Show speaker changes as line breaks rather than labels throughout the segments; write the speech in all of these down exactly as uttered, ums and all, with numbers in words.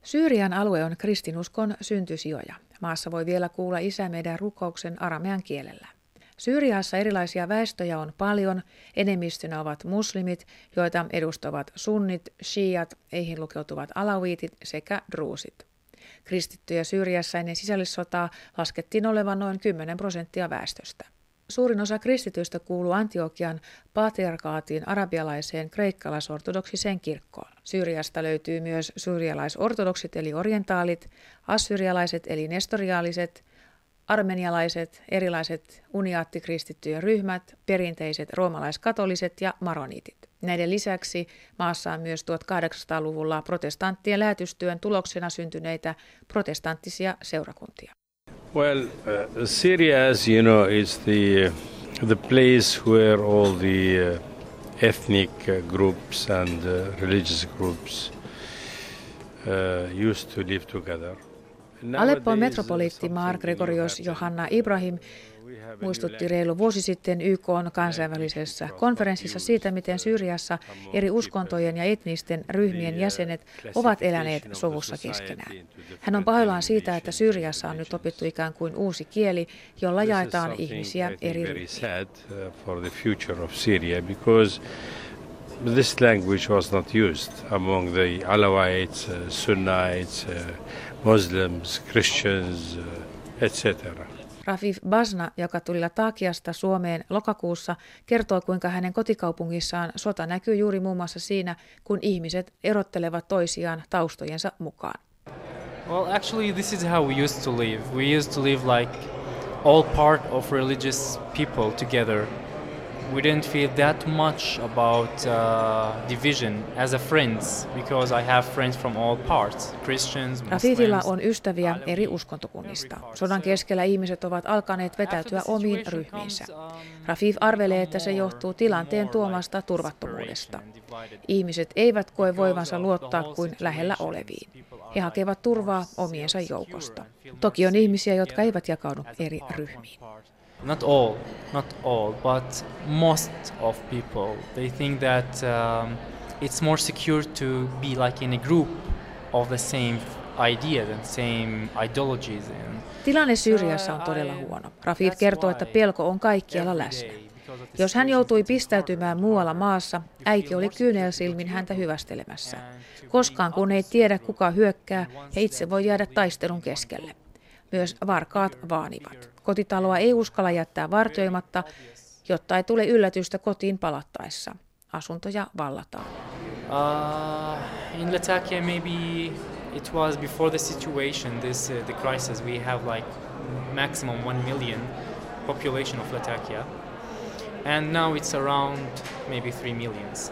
Syyrian alue on kristinuskon syntysijoja. Maassa voi vielä kuulla Isä meidän rukouksen aramean kielellä. Syyriassa erilaisia väestöjä on paljon, enemmistönä ovat muslimit, joita edustavat sunnit, shiiat, heihin lukeutuvat alawiitit sekä druusit. Kristittyjä Syyriassa ennen sisällissotaa laskettiin olevan noin kymmenen prosenttia väestöstä. Suurin osa kristityistä kuuluu Antiokian patriarkaatin arabialaiseen kreikkalaisortodoksiseen kirkkoon. Syyriasta löytyy myös syyrialaisortodoksit eli orientaalit, assyrialaiset eli nestoriaaliset, armenialaiset, erilaiset uniaattikristittyjen ryhmät, perinteiset roomalaiskatoliset ja maroniitit. Näiden lisäksi maassa on myös tuhatkahdeksansataaluvulla protestanttien lähetystyön tuloksena syntyneitä protestanttisia seurakuntia.
Well, uh, Syria, as you know, is the the place where all the uh, ethnic uh, groups and uh, religious groups uh, used to live together.
Aleppon metropoliitti Mar Gregorios Johanna Ibrahim muistutti reilu vuosi sitten Y K:n kansainvälisessä konferenssissa siitä, miten Syyriassa eri uskontojen ja etnisten ryhmien jäsenet ovat eläneet sovussa keskenään. Hän on pahoillaan siitä, että Syyriassa on nyt opittu ikään kuin uusi kieli, jolla jaetaan ihmisiä eri ryhmiin.
This language was not used among the Alawites, uh, Sunnites, uh, Muslims, Christians, uh, et cetera.
Rafif Basna, joka tuli Latakiasta Suomeen lokakuussa, kertoo, kuinka hänen kotikaupungissaan sota näkyy juuri muun muassa siinä, kun ihmiset erottelevat toisiaan taustojensa mukaan.
Well, actually this is how we used to live. We used to live like all part of religious people together. We didn't feel that much about uh, division as a friends because I have friends from all parts, Christians, Muslims.
Rafifilla on ystäviä eri uskontokunnista. Sodan keskellä ihmiset ovat alkaneet vetäytyä omiin ryhmiinsä. Rafif arvelee, että se johtuu tilanteen tuomasta turvattomuudesta. Ihmiset eivät koe voivansa luottaa kuin lähellä oleviin. He hakevat turvaa omiensa joukosta. Toki on ihmisiä, jotka eivät jakaudu eri ryhmiin.
Not all, not all, but most of people, they think that um, it's more secure to be like in a group of the same ideas and same ideologies.
Tilanne Syyriassa on todella huono. Rafif kertoo, että pelko on kaikkialla läsnä. Jos hän joutui pistäytymään muualla maassa, äiti oli kyynelsilmin häntä hyvästelemässä. Koskaan kun ei tiedä kuka hyökkää ja itse voi jäädä taistelun keskelle. Myös varkaat vaanivat. Kotitaloa ei uskalla jättää vartioimatta, jotta ei tule yllätystä kotiin palattaessa. Asuntoja vallataan.
Uh, in Latakia maybe it was before the situation, this uh, the crisis. We have like maximum one million population of Latakia, and now it's around maybe three millions.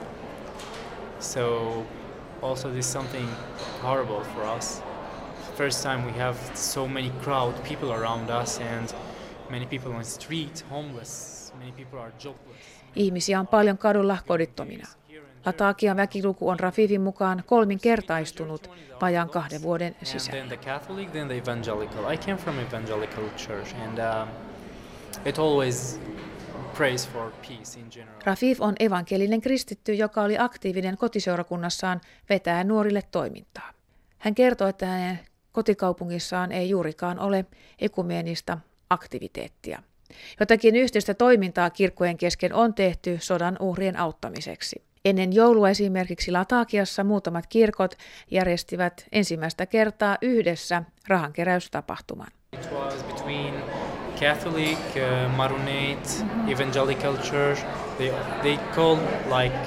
So also this is something horrible for us. First time we have so many crowd people around us and many people on the street, homeless, many people are jobless.
Ihmisiä on paljon kadulla kodittomina. Latakian väkiluku on Rafifin mukaan kolminkertaistunut vajaan kahden vuoden sisällä.
And then the Catholic, then the evangelical. I came from evangelical church and uh, it always prays for peace in general.
Rafif on evankelinen kristitty, joka oli aktiivinen kotiseurakunnassaan vetää nuorille toimintaa. Hän kertoo, että hänen kotikaupungissaan ei juurikaan ole ekumeenista aktiviteettia. Jotakin yhteistä toimintaa kirkkojen kesken on tehty sodan uhrien auttamiseksi. Ennen joulua esimerkiksi Latakiassa muutamat kirkot järjestivät ensimmäistä kertaa yhdessä rahankeräystapahtuman.
It was between Catholic, uh, Maronite, Evangelical Church. They they called like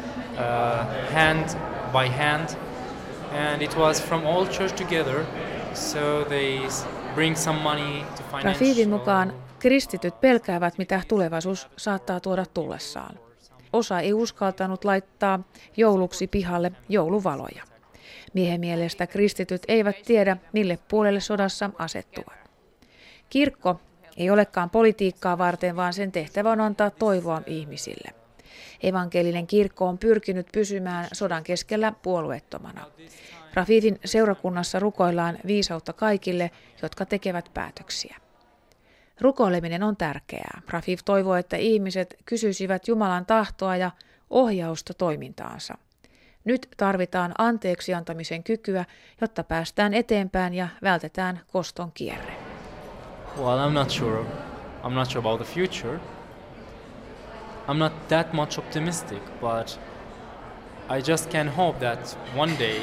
uh, hand by hand. And it was from all church together, so they bring some money to financial.
Rafifin mukaan kristityt pelkäävät, mitä tulevaisuus saattaa tuoda tullessaan. Osa ei uskaltanut laittaa jouluksi pihalle jouluvaloja. Miehen mielestä kristityt eivät tiedä, mille puolelle sodassa asettuvat. Kirkko ei olekaan politiikkaa varten, vaan sen tehtävä on antaa toivoa ihmisille. Evankelinen kirkko on pyrkinyt pysymään sodan keskellä puolueettomana. Rafifin seurakunnassa rukoillaan viisautta kaikille, jotka tekevät päätöksiä. Rukoileminen on tärkeää. Rafif toivoo, että ihmiset kysyisivät Jumalan tahtoa ja ohjausta toimintaansa. Nyt tarvitaan anteeksi antamisen kykyä, jotta päästään eteenpäin ja vältetään koston kierre.
Well, I'm not sure. I'm not sure about the future. I'm not that much optimistic, but I just can hope that one day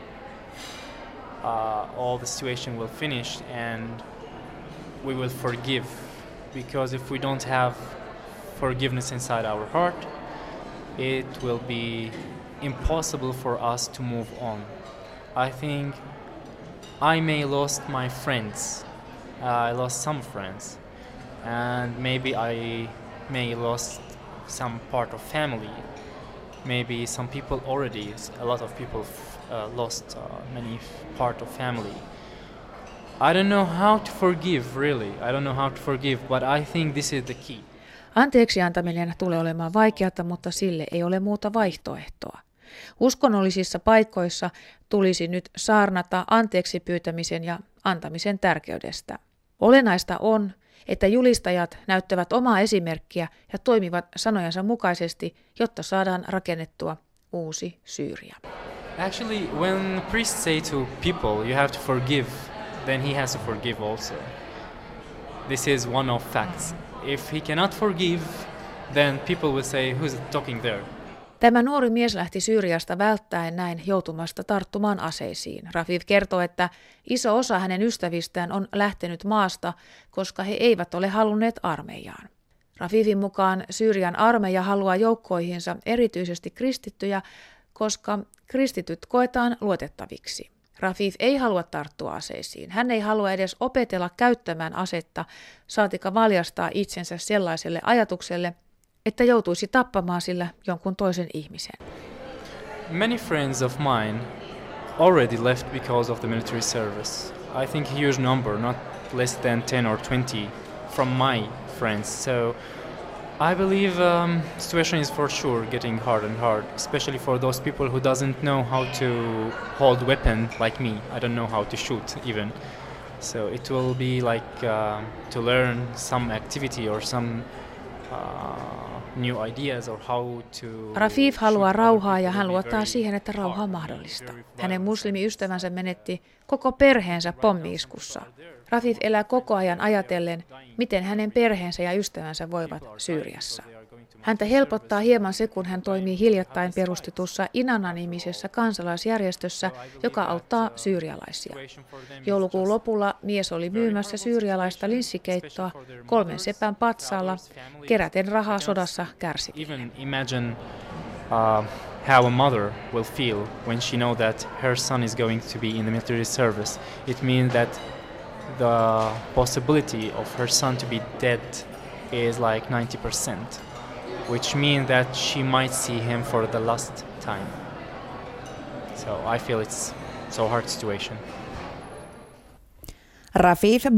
uh, all the situation will finish and we will forgive. Because if we don't have forgiveness inside our heart, it will be impossible for us to move on. I think I may lost my friends. Uh, I lost some friends, and maybe I may lost some part of family. Maybe some people already, a lot of people uh, lost uh, many f- part of family. I don't know how to forgive, really. I don't know how to forgive, but I think this is the key.
Anteeksi antaminen tulee olemaan vaikeata, mutta sille ei ole muuta vaihtoehtoa. Uskonnollisissa paikoissa tulisi nyt saarnata anteeksi pyytämisen ja antamisen tärkeydestä. Olennaista on, että julistajat näyttävät omaa esimerkkiä ja toimivat sanojansa mukaisesti, jotta saadaan rakennettua uusi Syyria.
Actually, when priests say to people, you have to forgive, then he has to forgive also. This is one of facts. If he cannot forgive, then people will say, who's talking there?
Tämä nuori mies lähti Syyriasta välttäen näin joutumasta tarttumaan aseisiin. Rafif kertoo, että iso osa hänen ystävistään on lähtenyt maasta, koska he eivät ole halunneet armeijaan. Rafifin mukaan Syyrian armeija haluaa joukkoihinsa erityisesti kristittyjä, koska kristityt koetaan luotettaviksi. Rafif ei halua tarttua aseisiin. Hän ei halua edes opetella käyttämään asetta, saatika valjastaa itsensä sellaiselle ajatukselle, että joutuisi tappamaan sillä jonkun toisen ihmisen.
Many friends of mine already left because of the military service. I think a huge number, not less than ten or twenty from my friends. So I believe um, situation is for sure getting hard and hard, especially for those people who doesn't know how to hold weapon like me. I don't know how to shoot even. So it will be like uh, to learn some activity or some uh, new ideas or how to.
Rafif haluaa rauhaa ja hän luottaa siihen, että rauha on mahdollista. Hänen muslimiystävänsä menetti koko perheensä pommi-iskussa. Rafif elää koko ajan ajatellen, miten hänen perheensä ja ystävänsä voivat Syyriassa. Häntä helpottaa hieman se, kun hän toimii hiljattain perustetussa Inana-nimisessä kansalaisjärjestössä, joka auttaa syyrialaisia. Joulukuun lopulla mies oli myymässä syyrialaista linssikeittoa kolmen sepän patsaalla, keräten rahaa sodassa kärsiville.
Uh, how a mother will feel when she knows that her son is going to be in the military service. It means that the possibility of her son to be dead is like ninety percent, which means that she might see him for the last time. So I feel it's so hard situation.
Rafif